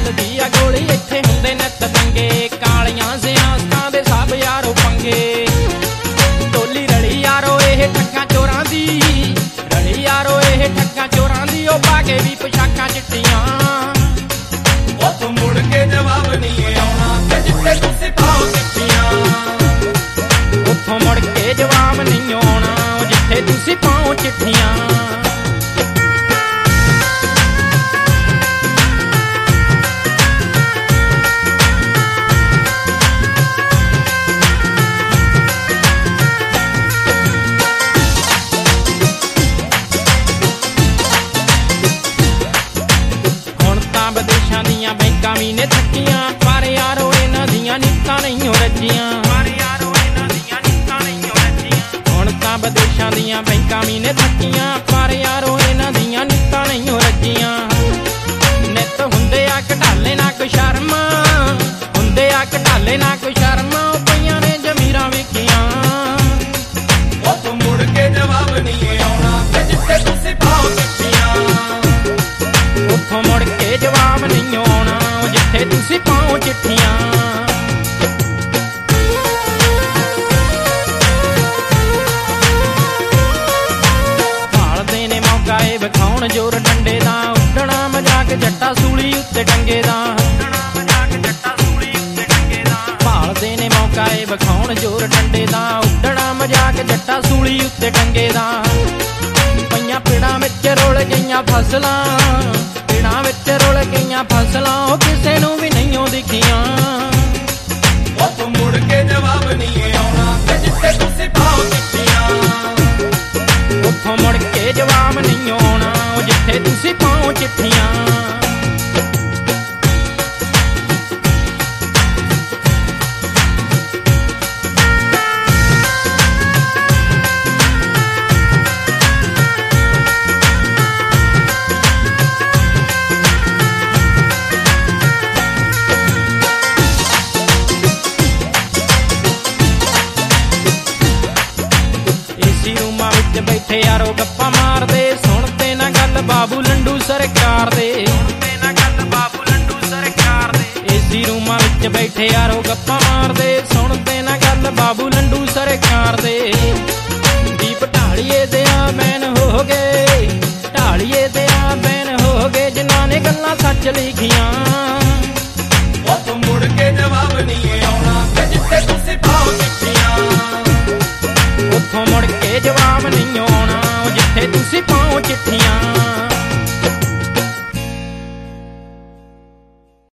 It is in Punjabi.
ਚੱਲਦੀ ਆ ਗੋਲੀ ਇੱਥੇ ਹੁੰਦੇ ਨਿੱਤ ਦੰਗੇ ਕਾਲੀਆਂ ਸਿਆਸਤਾਂ ਦੇ ਸਭ ਯਾਰੋ ਪੰਗੇ ਟੋਲੀ ਰਲੀ ਯਾਰੋ ਇਹ ਠੱਗਾਂ ਚੋਰਾਂ ਦੀ ਰਲੀ ਯਾਰੋ ਇਹ ਠੱਗਾਂ ਚੋਰਾਂ ਦੀ ਉਹ ਪਾ ਕੇ ਵੀ ਪੁਸ਼ਾਕਾਂ ਚਿੱਟੀਆਂ ਉੱਥੋਂ ਮੁੜ ਕੇ ਜਵਾਬ ਨਹੀਂ ਆਉਣਾ ਤੇ ਜਿੱਥੇ ਤੁਸੀਂ ਪਾਓ ਚਿੱਠੀਆਂ ਉੱਥੋਂ ਮੁੜ ਕੇ ਜਵਾਬ ਨਹੀਂ ਆਉਣਾ ਜਿੱਥੇ ਤੁਸੀਂ ਪਾਓ ਚਿੱਠੀਆਂ ਵਿਦੇਸ਼ਾਂ ਦੀਆਂ ਬੈਂਕਾਂ ਵੀ ਨੇ ਥੱਕੀਆਂ ਪਰ ਯਾਰੋ ਇਹਨਾਂ ਦੀਆਂ ਨੀਤਾਂ ਨਹੀਂ ਰੱਜੀਆਂ ਹੁਣ ਤਾਂ ਵਿਦੇਸ਼ਾਂ ਦੀਆਂ ਬੈਂਕਾਂ ਵੀ ਨੇ ਥੱਕੀਆਂ ਪਰ ਯਾਰੋ ਇਹਨਾਂ ਦੀਆਂ ਨੀਤਾਂ ਨਹੀਂ ਰੱਜੀਆਂ ਨਿੱਤ ਹੁੰਦੇ ਆ ਘਟਾਲੇ ਨਾ ਕੋਈ ਸ਼ਰਮ ਹੁੰਦੇ ਆ ਘਟਾਲੇ ਨਾ ਕੋਈ ਸ਼ਰਮ ਉਹ ਪਈਆਂ ਨੇ ਜ਼ਮੀਰਾਂ ਵੇਖੀਆਂ ਉੱਥੋਂ ਮੁੜ ਕੇ ਜਵਾਬ ਨਹੀਂ ਆਉਣਾ ਤੇ ਜਿੱਥੇ ਤੁਸੀਂ ਪਾਓ ਚਿੱਠੀਆਂ ਉੱਥੋਂ ਮੁੜ ਕੇ ਜਵਾਬ ਨਹੀਂ ਆਉਣਾ ਜਿੱਥੇ ਤੁਸੀਂ ਪਾਓ ਚਿੱਠੀਆਂ ਭਾਲਦੇ ਨੇ ਮੌਕਾ ਇਹ ਵਿਖਾਉਣ ਜ਼ੋਰ ਡੰਡੇ ਦਾ ਉੱਡਣਾ ਮਜ਼ਾਕ ਜੱਟਾ ਸੂਲੀ ਉੱਤੇ ਟੰਗੇ ਦਾ ਭਾਲਦੇ ਨੇ ਮੌਕਾ ਇਹ ਵਿਖਾਉਣ ਜ਼ੋਰ ਡੰਡੇ ਦਾ ਉੱਡਣਾ ਮਜ਼ਾਕ ਜੱਟਾ ਸੂਲੀ ਉੱਤੇ ਟੰਗੇ ਦਾ ਪਈਆਂ ਪਿੜਾਂ ਵਿੱਚ ਰੁਲ ਗਈਆਂ ਫਸਲਾਂ ਪਿੜਾਂ ਵਿੱਚ ਰੁਲ ਗਈਆਂ ਫਸਲਾਂ ਉਹ ਕਿਸੇ ਨੂੰ ਵੀ ਨਹੀਂ ਦਿਖੀਆਂ ਉੱਥੋਂ ਮੁੜ ਕੇ ਜਵਾਬ ਨਹੀਂ ਆਉਣਾ ਤੇ ਜਿੱਥੇ ਤੁਸੀਂ ਪਾਓ ਚਿੱਠੀਆਂ ਉੱਥੋਂ ਮੁੜ ਕੇ ਜਵਾਬ ਨਹੀਂ ਆਉਣਾ ਜਿੱਥੇ ਤੁਸੀਂ ਪਾਓ ਚਿੱਠੀਆਂ ਰੂਮਾਂ ਵਿੱਚ ਬੈਠੇ ਯਾਰੋ ਗੱਪਾਂ ਮਾਰਦੇ ਸੁਣਦੇ ਨਾ ਗੱਲ ਬਾਬੂ ਲੰਡੂ ਸਰਕਾਰ ਦੇ ਏਸੀ ਰੂਮਾਂ ਵਿੱਚ ਬੈਠੇ ਯਾਰੋ ਗੱਪਾਂ ਮਾਰਦੇ ਸੁਣਦੇ ਨਾ ਗੱਲ ਬਾਬੂ ਲੰਡੂ ਸਰਕਾਰ ਦੇ ਦੀਪ ਢਾਲੀਏ ਦੇ ਆ ਬੈਨ ਹੋ ਗਏ ਢਾਲੀਏ ਦੇ ਆ ਬੈਨ ਹੋ ਗਏ ਜਿਨ੍ਹਾਂ ਨੇ ਗੱਲਾਂ ਸੱਚ ਲਿਖੀਆਂ ਉੱਥੋਂ ਮੁੜ ਕੇ ਜਵਾਬ ਨਹੀਂ ਆਉਣਾ ਤੇ ਜਿੱਥੇ ਤੁਸੀਂ ਪਾਓ ਚਿੱਠੀਆਂ ਉੱਥੋਂ ਮੁੜ ਕੇ ਜਵਾਬ ਨਹੀਂ ਆਉਣਾ ਜਿੱਥੇ ਤੁਸੀਂ ਪਾਓ ਚਿੱਠੀਆਂ